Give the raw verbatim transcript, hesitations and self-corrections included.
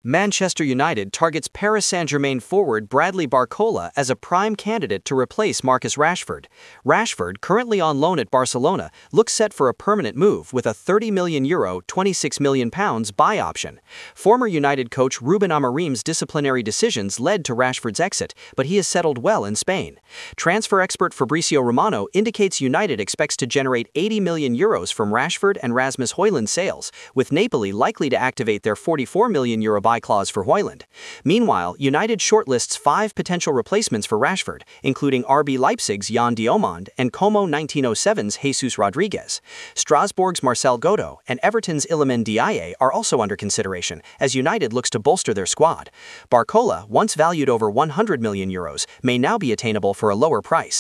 Manchester United targets Paris Saint-Germain forward Bradley Barcola as a prime candidate to replace Marcus Rashford. Rashford, currently on loan at Barcelona, looks set for a permanent move with a thirty million euro (twenty-six million pounds) buy option. Former United coach Ruben Amorim's disciplinary decisions led to Rashford's exit, but he has settled well in Spain. Transfer expert Fabrizio Romano indicates United expects to generate eighty million euros from Rashford and Rasmus Højlund sales, with Napoli likely to activate their forty-four million euro buy clause for Højlund. Meanwhile, United shortlists five potential replacements for Rashford, including R B Leipzig's Jan Diomande and Como nineteen oh seven's Jesus Rodriguez. Strasbourg's Marcel Godo and Everton's Iliman Ndiaye are also under consideration, as United looks to bolster their squad. Barcola, once valued over one hundred million euros, may now be attainable for a lower price.